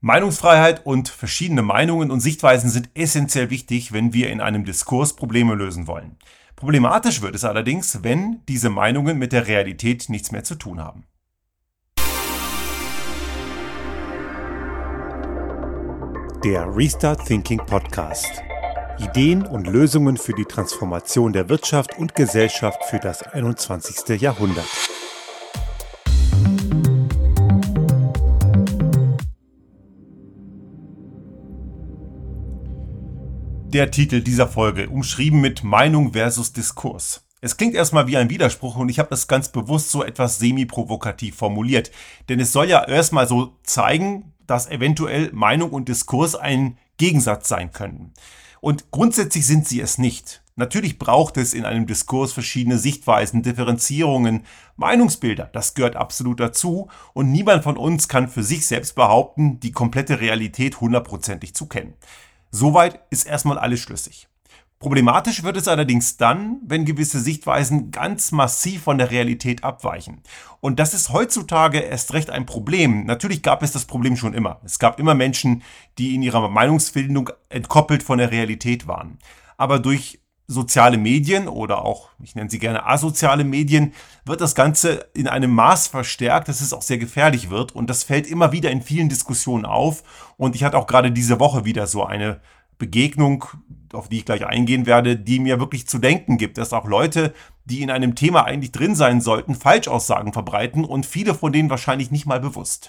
Meinungsfreiheit und verschiedene Meinungen und Sichtweisen sind essentiell wichtig, wenn wir in einem Diskurs Probleme lösen wollen. Problematisch wird es allerdings, wenn diese Meinungen mit der Realität nichts mehr zu tun haben. Der Restart Thinking Podcast. Ideen und Lösungen für die Transformation der Wirtschaft und Gesellschaft für das 21. Jahrhundert. Der Titel dieser Folge, umschrieben mit Meinung versus Diskurs. Es klingt erstmal wie ein Widerspruch und ich habe das ganz bewusst so etwas semi-provokativ formuliert. Denn es soll ja erstmal so zeigen, dass eventuell Meinung und Diskurs ein Gegensatz sein können. Und grundsätzlich sind sie es nicht. Natürlich braucht es in einem Diskurs verschiedene Sichtweisen, Differenzierungen, Meinungsbilder. Das gehört absolut dazu und niemand von uns kann für sich selbst behaupten, die komplette Realität hundertprozentig zu kennen. Soweit ist erstmal alles schlüssig. Problematisch wird es allerdings dann, wenn gewisse Sichtweisen ganz massiv von der Realität abweichen. Und das ist heutzutage erst recht ein Problem. Natürlich gab es das Problem schon immer. Es gab immer Menschen, die in ihrer Meinungsfindung entkoppelt von der Realität waren. Aber durch soziale Medien oder auch, ich nenne sie gerne asoziale Medien, wird das Ganze in einem Maß verstärkt, dass es auch sehr gefährlich wird. Und das fällt immer wieder in vielen Diskussionen auf. Und ich hatte auch gerade diese Woche wieder so eine Begegnung, auf die ich gleich eingehen werde, die mir wirklich zu denken gibt, dass auch Leute, die in einem Thema eigentlich drin sein sollten, Falschaussagen verbreiten und viele von denen wahrscheinlich nicht mal bewusst.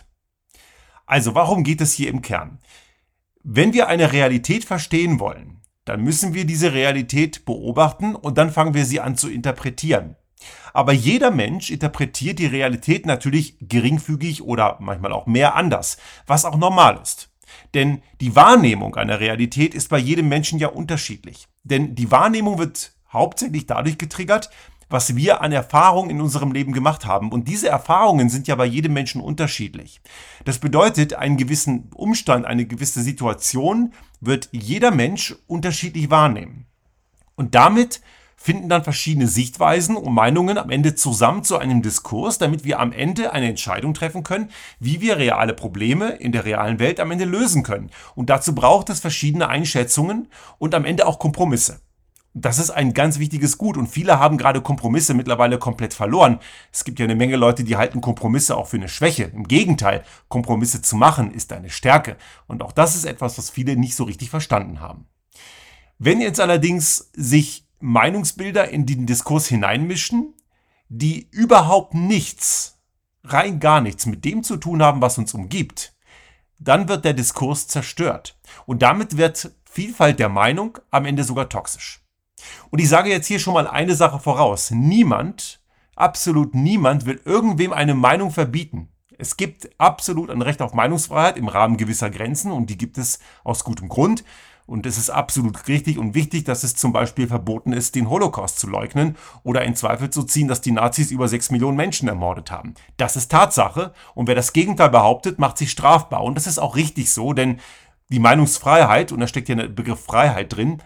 Also, warum geht es hier im Kern? Wenn wir eine Realität verstehen wollen, dann müssen wir diese Realität beobachten und dann fangen wir sie an zu interpretieren. Aber jeder Mensch interpretiert die Realität natürlich geringfügig oder manchmal auch mehr anders, was auch normal ist. Denn die Wahrnehmung einer Realität ist bei jedem Menschen ja unterschiedlich. Denn die Wahrnehmung wird hauptsächlich dadurch getriggert, was wir an Erfahrungen in unserem Leben gemacht haben. Und diese Erfahrungen sind ja bei jedem Menschen unterschiedlich. Das bedeutet, einen gewissen Umstand, eine gewisse Situation wird jeder Mensch unterschiedlich wahrnehmen. Und damit finden dann verschiedene Sichtweisen und Meinungen am Ende zusammen zu einem Diskurs, damit wir am Ende eine Entscheidung treffen können, wie wir reale Probleme in der realen Welt am Ende lösen können. Und dazu braucht es verschiedene Einschätzungen und am Ende auch Kompromisse. Das ist ein ganz wichtiges Gut und viele haben gerade Kompromisse mittlerweile komplett verloren. Es gibt ja eine Menge Leute, die halten Kompromisse auch für eine Schwäche. Im Gegenteil, Kompromisse zu machen ist eine Stärke. Und auch das ist etwas, was viele nicht so richtig verstanden haben. Wenn jetzt allerdings sich Meinungsbilder in den Diskurs hineinmischen, die überhaupt nichts, rein gar nichts mit dem zu tun haben, was uns umgibt, dann wird der Diskurs zerstört. Und damit wird Vielfalt der Meinung am Ende sogar toxisch. Und ich sage jetzt hier schon mal eine Sache voraus. Niemand, absolut niemand will irgendwem eine Meinung verbieten. Es gibt absolut ein Recht auf Meinungsfreiheit im Rahmen gewisser Grenzen und die gibt es aus gutem Grund. Und es ist absolut richtig und wichtig, dass es zum Beispiel verboten ist, den Holocaust zu leugnen oder in Zweifel zu ziehen, dass die Nazis über 6 Millionen Menschen ermordet haben. Das ist Tatsache und wer das Gegenteil behauptet, macht sich strafbar. Und das ist auch richtig so, denn die Meinungsfreiheit, und da steckt ja der Begriff Freiheit drin,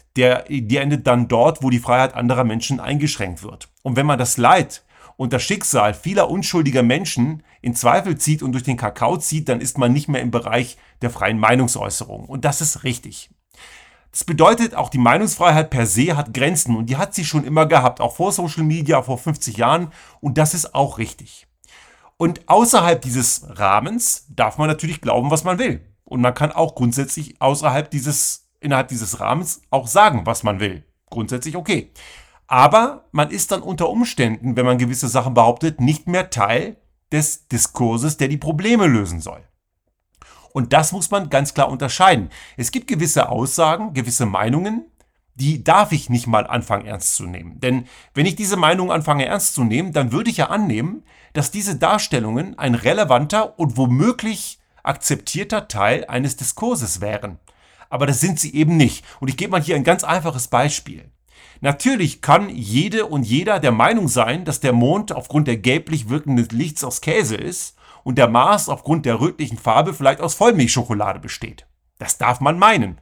die endet dann dort, wo die Freiheit anderer Menschen eingeschränkt wird. Und wenn man das Leid und das Schicksal vieler unschuldiger Menschen in Zweifel zieht und durch den Kakao zieht, dann ist man nicht mehr im Bereich der freien Meinungsäußerung. Und das ist richtig. Das bedeutet, auch die Meinungsfreiheit per se hat Grenzen und die hat sie schon immer gehabt, auch vor Social Media, vor 50 Jahren und das ist auch richtig. Und außerhalb dieses Rahmens darf man natürlich glauben, was man will. Und man kann auch grundsätzlich innerhalb dieses Rahmens auch sagen, was man will. Grundsätzlich okay. Aber man ist dann unter Umständen, wenn man gewisse Sachen behauptet, nicht mehr Teil des Diskurses, der die Probleme lösen soll. Und das muss man ganz klar unterscheiden. Es gibt gewisse Aussagen, gewisse Meinungen, die darf ich nicht mal anfangen ernst zu nehmen. Denn wenn ich diese Meinung anfange ernst zu nehmen, dann würde ich ja annehmen, dass diese Darstellungen ein relevanter und womöglich akzeptierter Teil eines Diskurses wären. Aber das sind sie eben nicht. Und ich gebe mal hier ein ganz einfaches Beispiel. Natürlich kann jede und jeder der Meinung sein, dass der Mond aufgrund der gelblich wirkenden Lichts aus Käse ist und der Mars aufgrund der rötlichen Farbe vielleicht aus Vollmilchschokolade besteht. Das darf man meinen.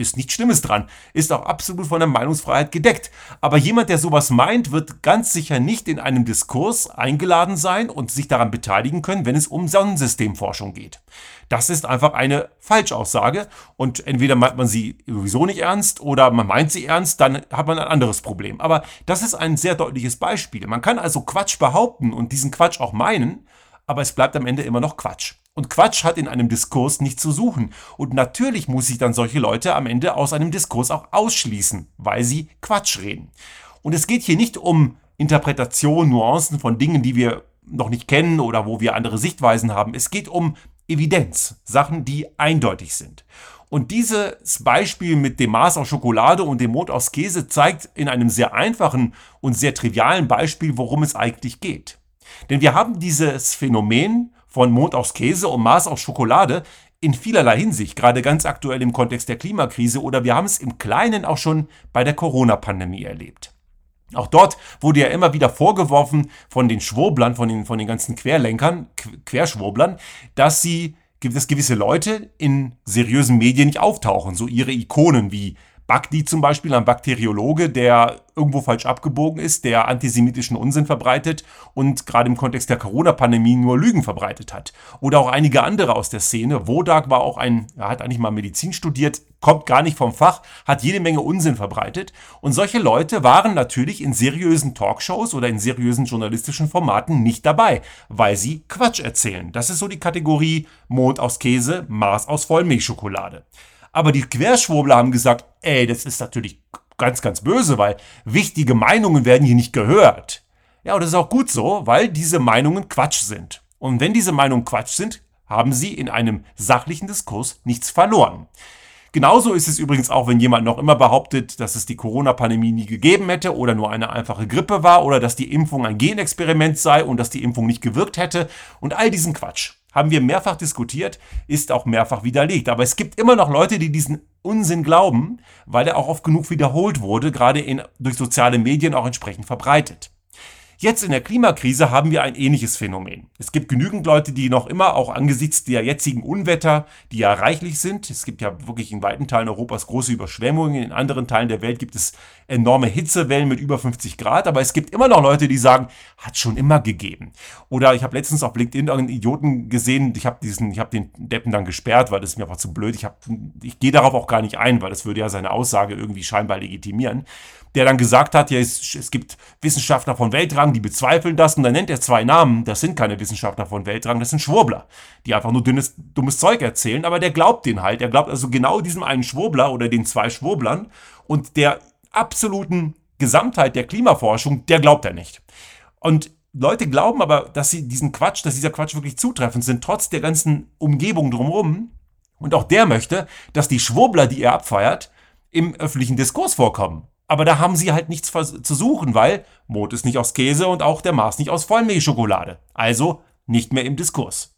ist nichts Schlimmes dran, ist auch absolut von der Meinungsfreiheit gedeckt. Aber jemand, der sowas meint, wird ganz sicher nicht in einem Diskurs eingeladen sein und sich daran beteiligen können, wenn es um Sonnensystemforschung geht. Das ist einfach eine Falschaussage und entweder meint man sie sowieso nicht ernst oder man meint sie ernst, dann hat man ein anderes Problem. Aber das ist ein sehr deutliches Beispiel. Man kann also Quatsch behaupten und diesen Quatsch auch meinen, aber es bleibt am Ende immer noch Quatsch. Und Quatsch hat in einem Diskurs nichts zu suchen. Und natürlich muss ich dann solche Leute am Ende aus einem Diskurs auch ausschließen, weil sie Quatsch reden. Und es geht hier nicht um Interpretation, Nuancen von Dingen, die wir noch nicht kennen oder wo wir andere Sichtweisen haben. Es geht um Evidenz, Sachen, die eindeutig sind. Und dieses Beispiel mit dem Mars aus Schokolade und dem Mond aus Käse zeigt in einem sehr einfachen und sehr trivialen Beispiel, worum es eigentlich geht. Denn wir haben dieses Phänomen von Mond aus Käse und Mars aus Schokolade in vielerlei Hinsicht, gerade ganz aktuell im Kontext der Klimakrise, oder wir haben es im Kleinen auch schon bei der Corona-Pandemie erlebt. Auch dort wurde ja immer wieder vorgeworfen von den Schwurblern, von den ganzen Querschwurblern, dass gewisse Leute in seriösen Medien nicht auftauchen, so ihre Ikonen wie Bagdi zum Beispiel, ein Bakteriologe, der irgendwo falsch abgebogen ist, der antisemitischen Unsinn verbreitet und gerade im Kontext der Corona-Pandemie nur Lügen verbreitet hat. Oder auch einige andere aus der Szene. Wodak war auch hat eigentlich mal Medizin studiert, kommt gar nicht vom Fach, hat jede Menge Unsinn verbreitet. Und solche Leute waren natürlich in seriösen Talkshows oder in seriösen journalistischen Formaten nicht dabei, weil sie Quatsch erzählen. Das ist so die Kategorie Mond aus Käse, Mars aus Vollmilchschokolade. Aber die Querschwurbler haben gesagt, das ist natürlich ganz, ganz böse, weil wichtige Meinungen werden hier nicht gehört. Ja, und das ist auch gut so, weil diese Meinungen Quatsch sind. Und wenn diese Meinungen Quatsch sind, haben sie in einem sachlichen Diskurs nichts verloren. Genauso ist es übrigens auch, wenn jemand noch immer behauptet, dass es die Corona-Pandemie nie gegeben hätte oder nur eine einfache Grippe war oder dass die Impfung ein Genexperiment sei und dass die Impfung nicht gewirkt hätte und all diesen Quatsch. Haben wir mehrfach diskutiert, ist auch mehrfach widerlegt. Aber es gibt immer noch Leute, die diesen Unsinn glauben, weil er auch oft genug wiederholt wurde, gerade durch soziale Medien auch entsprechend verbreitet. Jetzt in der Klimakrise haben wir ein ähnliches Phänomen. Es gibt genügend Leute, die noch immer, auch angesichts der jetzigen Unwetter, die ja reichlich sind, es gibt ja wirklich in weiten Teilen Europas große Überschwemmungen, in anderen Teilen der Welt gibt es enorme Hitzewellen mit über 50 Grad, aber es gibt immer noch Leute, die sagen, hat schon immer gegeben. Oder ich habe letztens auf LinkedIn einen Idioten gesehen, ich habe den Deppen dann gesperrt, weil das ist mir einfach zu blöd, ich gehe darauf auch gar nicht ein, weil das würde ja seine Aussage irgendwie scheinbar legitimieren, der dann gesagt hat, ja, es gibt Wissenschaftler von Weltrang, die bezweifeln das, und dann nennt er 2 Namen, das sind keine Wissenschaftler von Weltrang, das sind Schwurbler, die einfach nur dummes Zeug erzählen, aber der glaubt den halt, er glaubt also genau diesem einen Schwurbler oder den 2 Schwurblern, und der absoluten Gesamtheit der Klimaforschung, der glaubt er nicht. Und Leute glauben aber, dass dieser Quatsch wirklich zutreffend sind, trotz der ganzen Umgebung drumherum, und auch der möchte, dass die Schwurbler, die er abfeiert, im öffentlichen Diskurs vorkommen. Aber da haben sie halt nichts zu suchen, weil Mond ist nicht aus Käse und auch der Mars nicht aus Vollmilchschokolade. Also nicht mehr im Diskurs.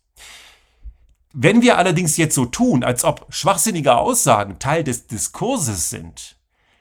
Wenn wir allerdings jetzt so tun, als ob schwachsinnige Aussagen Teil des Diskurses sind,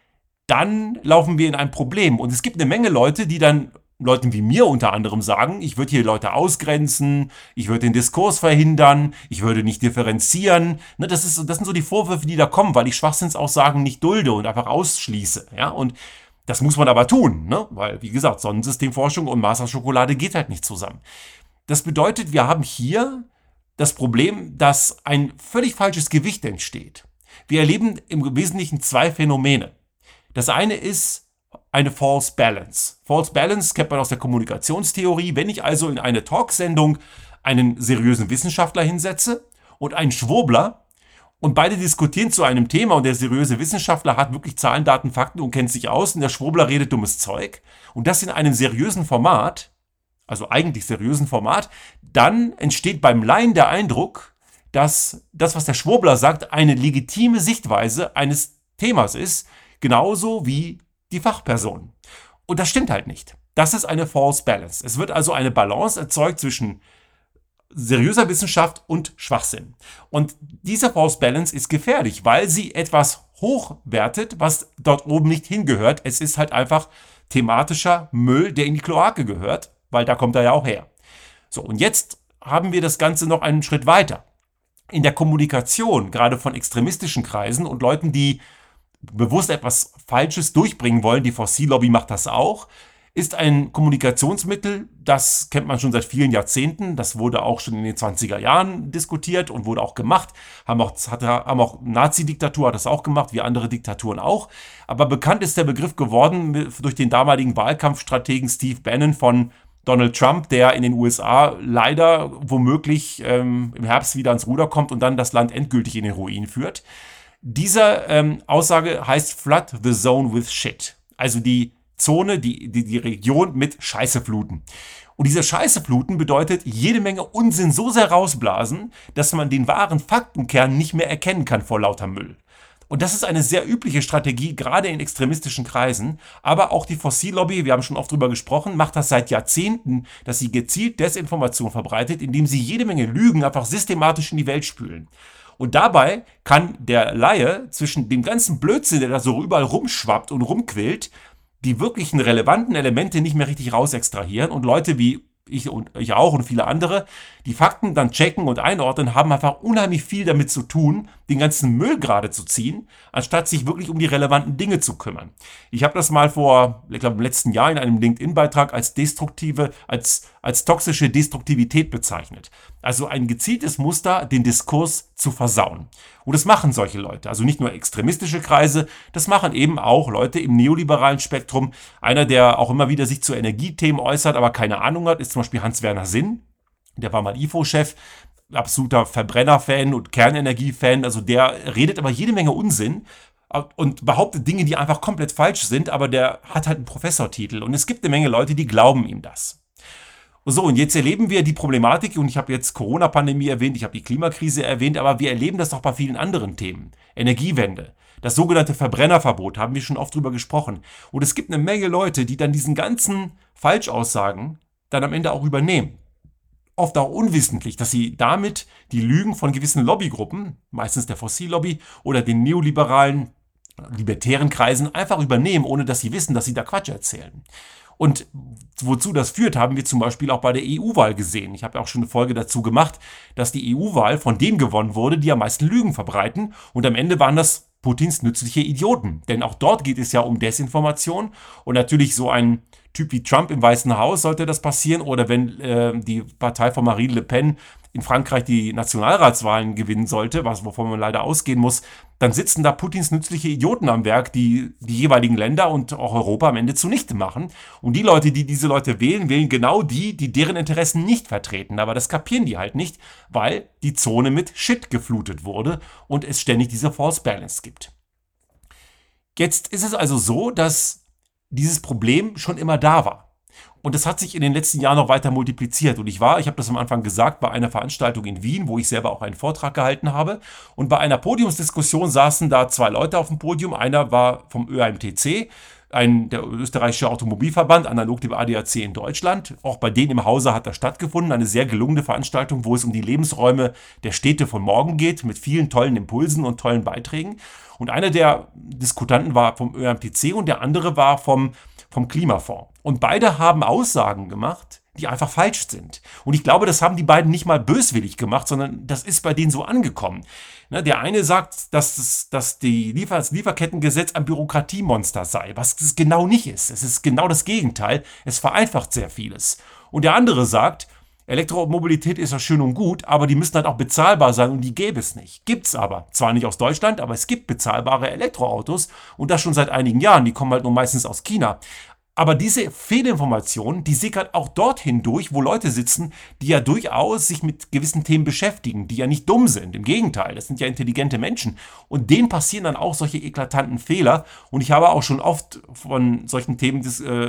dann laufen wir in ein Problem. Und es gibt eine Menge Leute, die dann Leuten wie mir unter anderem sagen, ich würde hier Leute ausgrenzen, ich würde den Diskurs verhindern, ich würde nicht differenzieren. Das sind so die Vorwürfe, die da kommen, weil ich Schwachsinnsaussagen nicht dulde und einfach ausschließe. Ja? Und das muss man aber tun, weil, wie gesagt, Sonnensystemforschung und Mars aus Schokolade geht halt nicht zusammen. Das bedeutet, wir haben hier das Problem, dass ein völlig falsches Gewicht entsteht. Wir erleben im Wesentlichen 2 Phänomene. Das eine ist eine False Balance. False Balance kennt man aus der Kommunikationstheorie. Wenn ich also in eine Talksendung einen seriösen Wissenschaftler hinsetze und einen Schwurbler und beide diskutieren zu einem Thema und der seriöse Wissenschaftler hat wirklich Zahlen, Daten, Fakten und kennt sich aus und der Schwurbler redet dummes Zeug und das in einem seriösen Format, also eigentlich seriösen Format, dann entsteht beim Laien der Eindruck, dass das, was der Schwurbler sagt, eine legitime Sichtweise eines Themas ist, genauso wie die Fachperson. Und das stimmt halt nicht. Das ist eine False Balance. Es wird also eine Balance erzeugt zwischen seriöser Wissenschaft und Schwachsinn. Und diese False Balance ist gefährlich, weil sie etwas hochwertet, was dort oben nicht hingehört. Es ist halt einfach thematischer Müll, der in die Kloake gehört, weil da kommt er ja auch her. So, und jetzt haben wir das Ganze noch einen Schritt weiter. in der Kommunikation, gerade von extremistischen Kreisen und Leuten, die bewusst etwas Falsches durchbringen wollen, die Fossillobby macht das auch, ist ein Kommunikationsmittel, das kennt man schon seit vielen Jahrzehnten, das wurde auch schon in den 20er Jahren diskutiert und wurde auch gemacht, haben auch Nazi-Diktatur hat das auch gemacht, wie andere Diktaturen auch, aber bekannt ist der Begriff geworden durch den damaligen Wahlkampfstrategen Steve Bannon von Donald Trump, der in den USA leider womöglich im Herbst wieder ans Ruder kommt und dann das Land endgültig in den Ruin führt. Diese Aussage heißt Flood the Zone with Shit, also die Zone, die Region mit Scheiße fluten. Und diese Scheiße fluten bedeutet jede Menge Unsinn so sehr rausblasen, dass man den wahren Faktenkern nicht mehr erkennen kann vor lauter Müll. Und das ist eine sehr übliche Strategie, gerade in extremistischen Kreisen. Aber auch die Fossillobby, wir haben schon oft drüber gesprochen, macht das seit Jahrzehnten, dass sie gezielt Desinformation verbreitet, indem sie jede Menge Lügen einfach systematisch in die Welt spülen. Und dabei kann der Laie zwischen dem ganzen Blödsinn, der da so überall rumschwappt und rumquillt, die wirklichen relevanten Elemente nicht mehr richtig rausextrahieren und Leute wie ich auch und viele andere, die Fakten dann checken und einordnen, haben einfach unheimlich viel damit zu tun, den ganzen Müll gerade zu ziehen, anstatt sich wirklich um die relevanten Dinge zu kümmern. Ich habe das mal ich glaube im letzten Jahr in einem LinkedIn-Beitrag als toxische Destruktivität bezeichnet. Also ein gezieltes Muster, den Diskurs zu versauen. Und das machen solche Leute, also nicht nur extremistische Kreise, das machen eben auch Leute im neoliberalen Spektrum. Einer, der auch immer wieder sich zu Energiethemen äußert, aber keine Ahnung hat, ist zum Beispiel Hans-Werner Sinn. Der war mal IFO-Chef, absoluter Verbrenner-Fan und Kernenergie-Fan. Also der redet aber jede Menge Unsinn und behauptet Dinge, die einfach komplett falsch sind, aber der hat halt einen Professortitel. Und es gibt eine Menge Leute, die glauben ihm das. So, und jetzt erleben wir die Problematik, und ich habe jetzt Corona-Pandemie erwähnt, ich habe die Klimakrise erwähnt, aber wir erleben das auch bei vielen anderen Themen. Energiewende, das sogenannte Verbrennerverbot, haben wir schon oft drüber gesprochen. Und es gibt eine Menge Leute, die dann diesen ganzen Falschaussagen dann am Ende auch übernehmen. Oft auch unwissentlich, dass sie damit die Lügen von gewissen Lobbygruppen, meistens der Fossillobby oder den neoliberalen, libertären Kreisen, einfach übernehmen, ohne dass sie wissen, dass sie da Quatsch erzählen. Und wozu das führt, haben wir zum Beispiel auch bei der EU-Wahl gesehen. Ich habe ja auch schon eine Folge dazu gemacht, dass die EU-Wahl von denen gewonnen wurde, die am meisten Lügen verbreiten. Und am Ende waren das Putins nützliche Idioten. Denn auch dort geht es ja um Desinformation. Und natürlich so ein Typ wie Trump im Weißen Haus sollte das passieren. Oder wenn die Partei von Marine Le Pen in Frankreich die Nationalratswahlen gewinnen sollte, wovon man leider ausgehen muss, dann sitzen da Putins nützliche Idioten am Werk, die jeweiligen Länder und auch Europa am Ende zunichte machen. Und die Leute, die diese Leute wählen, wählen genau die deren Interessen nicht vertreten. Aber das kapieren die halt nicht, weil die Zone mit Shit geflutet wurde und es ständig diese False Balance gibt. Jetzt ist es also so, dass dieses Problem schon immer da war. Und das hat sich in den letzten Jahren noch weiter multipliziert. Und ich habe das am Anfang gesagt, bei einer Veranstaltung in Wien, wo ich selber auch einen Vortrag gehalten habe. Und bei einer Podiumsdiskussion saßen da zwei Leute auf dem Podium. Einer war vom ÖAMTC, der österreichische Automobilverband, analog dem ADAC in Deutschland. Auch bei denen im Hause hat das stattgefunden. Eine sehr gelungene Veranstaltung, wo es um die Lebensräume der Städte von morgen geht, mit vielen tollen Impulsen und tollen Beiträgen. Und einer der Diskutanten war vom ÖAMTC und der andere war vom Klimafonds. Und beide haben Aussagen gemacht, die einfach falsch sind. Und ich glaube, das haben die beiden nicht mal böswillig gemacht, sondern das ist bei denen so angekommen. Der eine sagt, dass das Lieferkettengesetz ein Bürokratiemonster sei, was es genau nicht ist. Es ist genau das Gegenteil. Es vereinfacht sehr vieles. Und der andere sagt, Elektromobilität ist ja schön und gut, aber die müssen halt auch bezahlbar sein und die gäbe es nicht. Gibt's aber. Zwar nicht aus Deutschland, aber es gibt bezahlbare Elektroautos und das schon seit einigen Jahren. Die kommen halt nur meistens aus China. Aber diese Fehlinformation, die sickert auch dorthin durch, wo Leute sitzen, die ja durchaus sich mit gewissen Themen beschäftigen, die ja nicht dumm sind. Im Gegenteil, das sind ja intelligente Menschen. Und denen passieren dann auch solche eklatanten Fehler. Und ich habe auch schon oft von solche Themen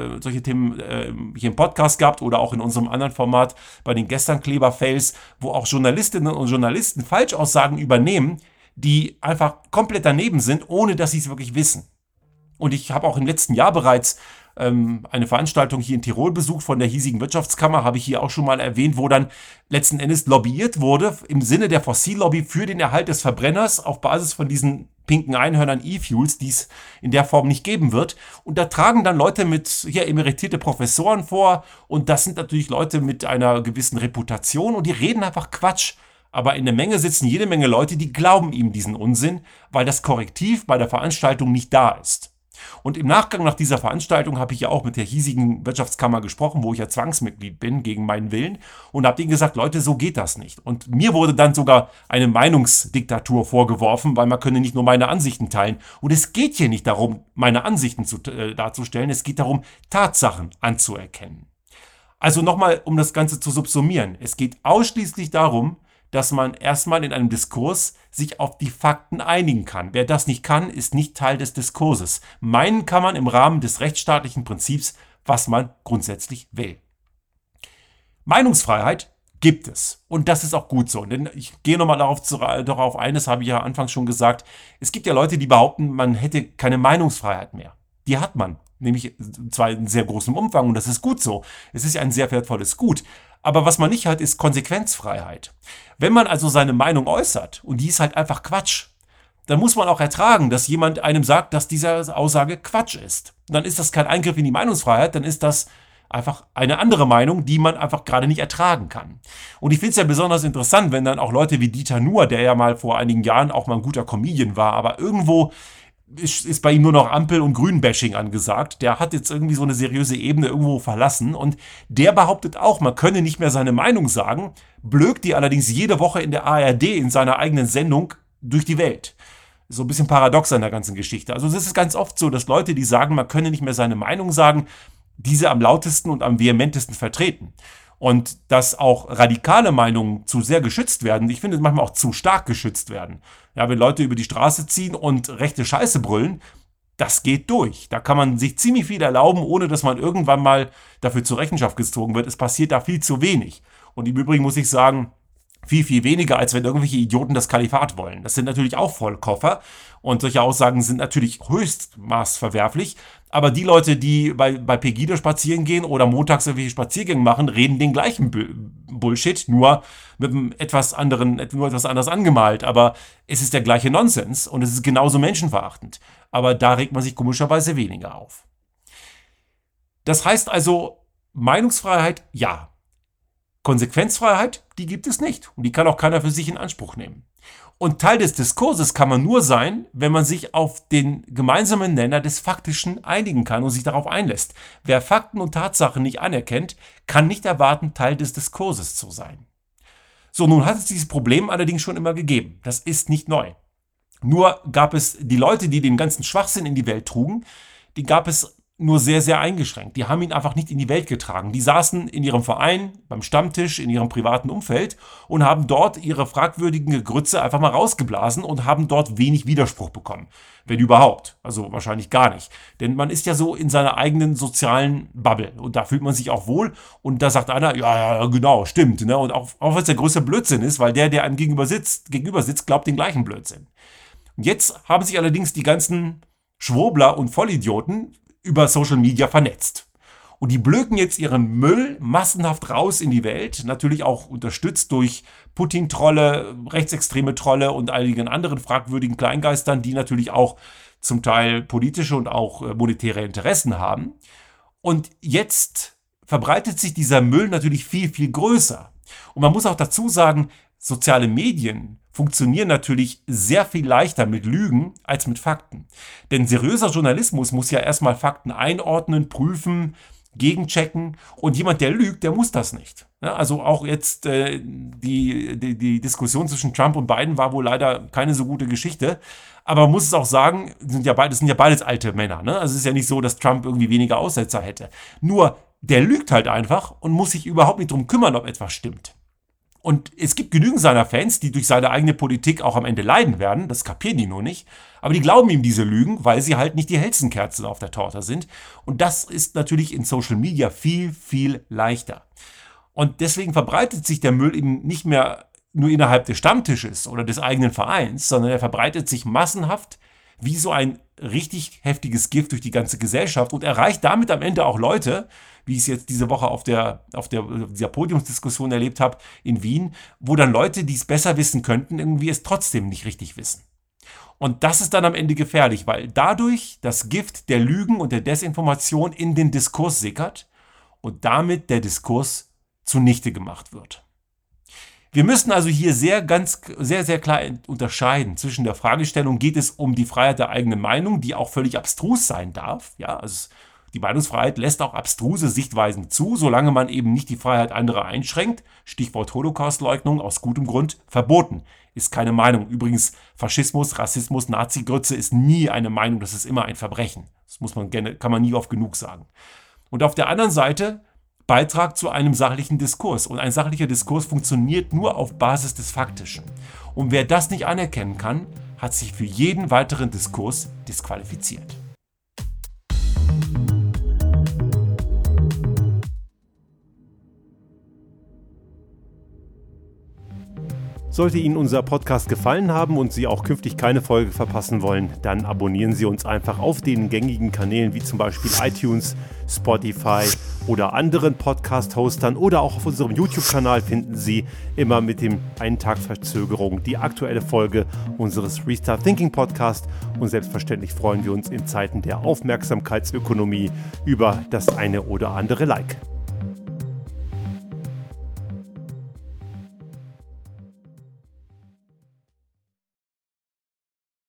hier im Podcast gehabt oder auch in unserem anderen Format bei den Gestern-Kleber-Fails, wo auch Journalistinnen und Journalisten Falschaussagen übernehmen, die einfach komplett daneben sind, ohne dass sie es wirklich wissen. Und ich habe auch im letzten Jahr bereits eine Veranstaltung hier in Tirol besucht von der hiesigen Wirtschaftskammer, habe ich hier auch schon mal erwähnt, wo dann letzten Endes lobbyiert wurde im Sinne der Fossillobby für den Erhalt des Verbrenners auf Basis von diesen pinken Einhörnern E-Fuels, die es in der Form nicht geben wird. Und da tragen dann Leute emeritierte Professoren vor und das sind natürlich Leute mit einer gewissen Reputation und die reden einfach Quatsch. Aber in der Menge sitzen jede Menge Leute, die glauben ihm diesen Unsinn, weil das Korrektiv bei der Veranstaltung nicht da ist. Und im Nachgang nach dieser Veranstaltung habe ich ja auch mit der hiesigen Wirtschaftskammer gesprochen, wo ich ja Zwangsmitglied bin, gegen meinen Willen, und habe denen gesagt, Leute, so geht das nicht. Und mir wurde dann sogar eine Meinungsdiktatur vorgeworfen, weil man könne nicht nur meine Ansichten teilen. Und es geht hier nicht darum, meine Ansichten darzustellen, es geht darum, Tatsachen anzuerkennen. Also nochmal, um das Ganze zu subsumieren. Es geht ausschließlich darum, dass man erstmal in einem Diskurs sich auf die Fakten einigen kann. Wer das nicht kann, ist nicht Teil des Diskurses. Meinen kann man im Rahmen des rechtsstaatlichen Prinzips, was man grundsätzlich will. Meinungsfreiheit gibt es. Und das ist auch gut so. Denn ich gehe nochmal darauf ein, das habe ich ja anfangs schon gesagt. Es gibt ja Leute, die behaupten, man hätte keine Meinungsfreiheit mehr. Die hat man. Nämlich zwar in sehr großem Umfang, und das ist gut so. Es ist ja ein sehr wertvolles Gut. Aber was man nicht hat, ist Konsequenzfreiheit. Wenn man also seine Meinung äußert, und die ist halt einfach Quatsch, dann muss man auch ertragen, dass jemand einem sagt, dass diese Aussage Quatsch ist. Und dann ist das kein Eingriff in die Meinungsfreiheit, dann ist das einfach eine andere Meinung, die man einfach gerade nicht ertragen kann. Und ich finde es ja besonders interessant, wenn dann auch Leute wie Dieter Nuhr, der ja mal vor einigen Jahren auch mal ein guter Comedian war, aber irgendwo ist bei ihm nur noch Ampel- und Grün-Bashing angesagt. Der hat jetzt irgendwie so eine seriöse Ebene irgendwo verlassen, und der behauptet auch, man könne nicht mehr seine Meinung sagen, blökt die allerdings jede Woche in der ARD in seiner eigenen Sendung durch die Welt. So ein bisschen paradox an der ganzen Geschichte. Also es ist ganz oft so, dass Leute, die sagen, man könne nicht mehr seine Meinung sagen, diese am lautesten und am vehementesten vertreten. Und dass auch radikale Meinungen zu sehr geschützt werden, ich finde manchmal auch zu stark geschützt werden. Ja, wenn Leute über die Straße ziehen und rechte Scheiße brüllen, das geht durch. Da kann man sich ziemlich viel erlauben, ohne dass man irgendwann mal dafür zur Rechenschaft gezogen wird. Es passiert da viel zu wenig. Und im Übrigen muss ich sagen, viel, viel weniger, als wenn irgendwelche Idioten das Kalifat wollen. Das sind natürlich auch Vollkoffer, und solche Aussagen sind natürlich höchstmaß verwerflich. Aber die Leute, die bei Pegida spazieren gehen oder montags irgendwelche Spaziergänge machen, reden den gleichen Bullshit, nur mit einem etwas anders angemalt. Aber es ist der gleiche Nonsens, und es ist genauso menschenverachtend. Aber da regt man sich komischerweise weniger auf. Das heißt also, Meinungsfreiheit, ja. Konsequenzfreiheit, die gibt es nicht. Und die kann auch keiner für sich in Anspruch nehmen. Und Teil des Diskurses kann man nur sein, wenn man sich auf den gemeinsamen Nenner des Faktischen einigen kann und sich darauf einlässt. Wer Fakten und Tatsachen nicht anerkennt, kann nicht erwarten, Teil des Diskurses zu sein. So, nun hat es dieses Problem allerdings schon immer gegeben. Das ist nicht neu. Nur gab es die Leute, die den ganzen Schwachsinn in die Welt trugen, die gab es nur sehr, sehr eingeschränkt. Die haben ihn einfach nicht in die Welt getragen. Die saßen in ihrem Verein, beim Stammtisch, in ihrem privaten Umfeld und haben dort ihre fragwürdigen Grütze einfach mal rausgeblasen und haben dort wenig Widerspruch bekommen. Wenn überhaupt. Also wahrscheinlich gar nicht. Denn man ist ja so in seiner eigenen sozialen Bubble und da fühlt man sich auch wohl, und da sagt einer, ja, genau, stimmt. Ne? Und auch wenn es der größte Blödsinn ist, weil der einem gegenüber sitzt, glaubt den gleichen Blödsinn. Und jetzt haben sich allerdings die ganzen Schwurbler und Vollidioten über Social Media vernetzt. Und die blöken jetzt ihren Müll massenhaft raus in die Welt, natürlich auch unterstützt durch Putin-Trolle, rechtsextreme Trolle und einigen anderen fragwürdigen Kleingeistern, die natürlich auch zum Teil politische und auch monetäre Interessen haben. Und jetzt verbreitet sich dieser Müll natürlich viel, viel größer. Und man muss auch dazu sagen, soziale Medien funktionieren natürlich sehr viel leichter mit Lügen als mit Fakten. Denn seriöser Journalismus muss ja erstmal Fakten einordnen, prüfen, gegenchecken, und jemand, der lügt, der muss das nicht. Ja, also auch jetzt die Diskussion zwischen Trump und Biden war wohl leider keine so gute Geschichte, aber man muss es auch sagen, das sind ja beides alte Männer. Ne? Also es ist ja nicht so, dass Trump irgendwie weniger Aussetzer hätte. Nur, der lügt halt einfach und muss sich überhaupt nicht drum kümmern, ob etwas stimmt. Und es gibt genügend seiner Fans, die durch seine eigene Politik auch am Ende leiden werden, das kapieren die nur nicht, aber die glauben ihm diese Lügen, weil sie halt nicht die hellsten Kerzen auf der Torte sind. Und das ist natürlich in Social Media viel, viel leichter. Und deswegen verbreitet sich der Müll eben nicht mehr nur innerhalb des Stammtisches oder des eigenen Vereins, sondern er verbreitet sich massenhaft wie so ein richtig heftiges Gift durch die ganze Gesellschaft und erreicht damit am Ende auch Leute, wie ich es jetzt diese Woche auf dieser Podiumsdiskussion erlebt habe in Wien, wo dann Leute, die es besser wissen könnten, irgendwie es trotzdem nicht richtig wissen. Und das ist dann am Ende gefährlich, weil dadurch das Gift der Lügen und der Desinformation in den Diskurs sickert und damit der Diskurs zunichte gemacht wird. Wir müssen also hier sehr klar unterscheiden zwischen der Fragestellung, geht es um die Freiheit der eigenen Meinung, die auch völlig abstrus sein darf. Ja, also die Meinungsfreiheit lässt auch abstruse Sichtweisen zu, solange man eben nicht die Freiheit anderer einschränkt. Stichwort Holocaustleugnung, aus gutem Grund verboten. Ist keine Meinung. Übrigens, Faschismus, Rassismus, Nazi-Grütze ist nie eine Meinung, das ist immer ein Verbrechen. Das kann man nie oft genug sagen. Und auf der anderen Seite Beitrag zu einem sachlichen Diskurs. Und ein sachlicher Diskurs funktioniert nur auf Basis des Faktischen. Und wer das nicht anerkennen kann, hat sich für jeden weiteren Diskurs disqualifiziert. Sollte Ihnen unser Podcast gefallen haben und Sie auch künftig keine Folge verpassen wollen, dann abonnieren Sie uns einfach auf den gängigen Kanälen wie zum Beispiel iTunes, Spotify oder anderen Podcast-Hostern oder auch auf unserem YouTube-Kanal finden Sie immer mit dem einen Tag Verzögerung die aktuelle Folge unseres Restart Thinking Podcast und selbstverständlich freuen wir uns in Zeiten der Aufmerksamkeitsökonomie über das eine oder andere Like.